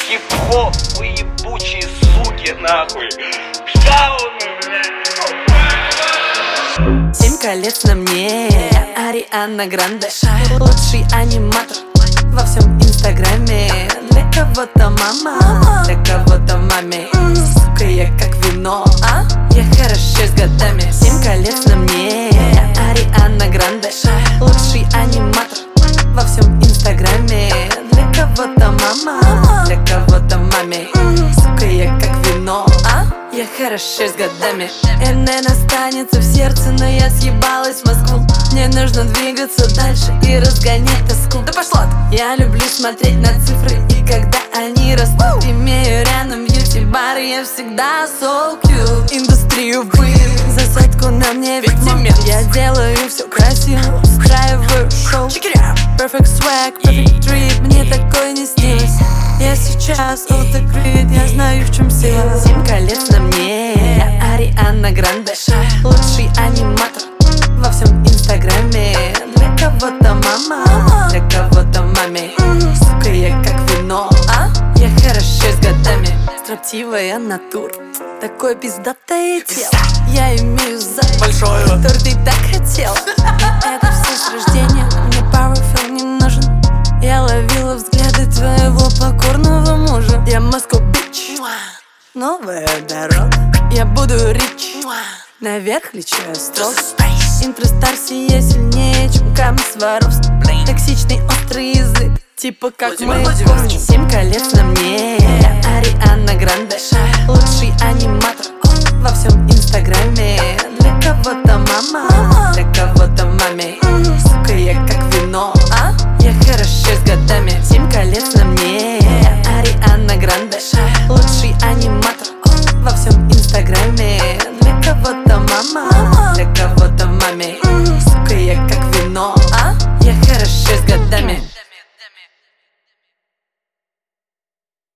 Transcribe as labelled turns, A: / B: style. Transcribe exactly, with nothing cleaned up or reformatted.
A: хип-хоп, вы ебучие суки, нахуй. Шауны, блядь.
B: Семь колец на мне, я Ариана Гранде, лучший аниматор во всем инстаграме. Для кого-то мама, для кого-то маме. Сука, я как вино, а? Я хорошо с годами. Семь колец на мне, я Ариана Гранде, лучший аниматор во всем инстаграме. Для кого-то мама, для кого-то маме. Сука, я как вино, а? Я хорошо с годами. эн эн останется в сердце, но я съебалась в Москву. Мне нужно двигаться дальше и разгонять тоску. Да пошло ты! Я люблю смотреть на цифры, и когда они растут, имею рядом бьюти-бар, я всегда so cute. Индустрию в пыль, засадку на мне ведьмак. Я делаю все красиво, устраиваю шоу. Perfect swag, perfect trip, мне такое не снилось. Я сейчас открыт, я знаю, в чем сила. Семь колец на мне, я Ариана Гранде, лучший аниматор во всем инстаграме. Для кого-то мама, для кого-то маме. Сука, я как вино, а? Я хорошо с годами. Строптивая натура, такое пиздатое тело. Я имею зад большой, который ты так хотела. Это все с рождения, мне powerful не нужен. Я ловила взгляды твоего покорного мужа. Я Москва бич, новая дорога. Я буду рич, наверх лечу я строго. Интростарси я сильнее, чем камень Сваровский. Токсичный острый язык, типа как мы. Семь колец на мне, я Ариана Гранде, лучший аниматор во всем инстаграме. Для кого-то мама, для кого-то маме. Сука, я как вино, а? Я хорошо с годами. Семь колец на мне, я Ариана Гранде, лучший аниматор во всем инстаграме. Для кого-то мама, для кого-то маме.